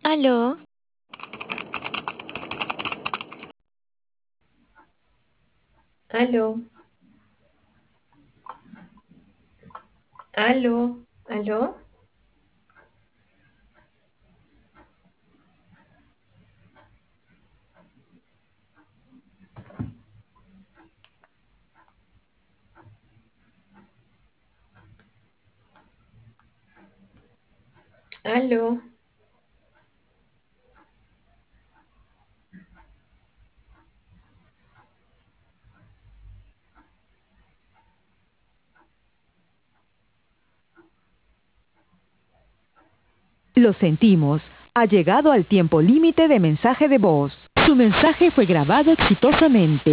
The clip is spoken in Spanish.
¿Aló? Aló, aló, aló, aló. Lo sentimos. Ha llegado al tiempo límite de mensaje de voz. Su mensaje fue grabado exitosamente.